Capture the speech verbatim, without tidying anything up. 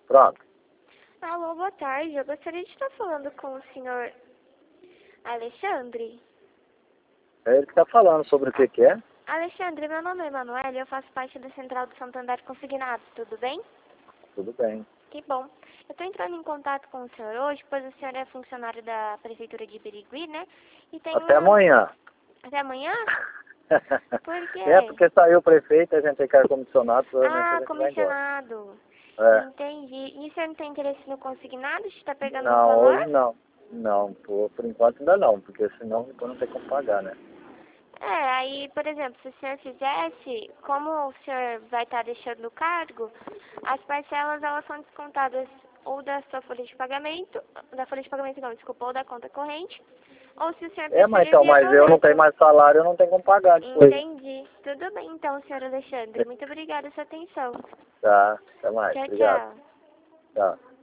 Pronto. Alô, boa tarde. Eu gostaria de estar falando com o senhor Alexandre. É ele que tá falando sobre o que que é? Alexandre, meu nome é Emanuela e eu faço parte da Central do Santander Consignados, tudo bem? Tudo bem. Que bom. Eu estou entrando em contato com o senhor hoje, pois o senhor é funcionário da Prefeitura de Birigui, né? E tem Até uma... amanhã. Até amanhã? Por quê? É porque saiu o prefeito, a gente tem carro comissionado, provavelmente a Ah, gente vai embora. comissionado. É. Entendi. E o senhor não tem interesse no consignado? Está pegando o Não, valor? hoje não. Não, por, por enquanto ainda não, porque senão depois não tem como pagar, né? É, aí, por exemplo, se o senhor fizesse, como o senhor vai estar deixando o cargo, as parcelas elas são descontadas ou da sua folha de pagamento, da folha de pagamento não, desculpa, ou da conta corrente, ou se o senhor É, mas preferir então, via mas eu não tenho boleto. mais salário, eu não tenho como pagar depois. Entendi. Tudo bem então, senhor Alexandre. Muito obrigada pela sua atenção. Tá, até mais. Tchau, Obrigado. tchau. Tchau.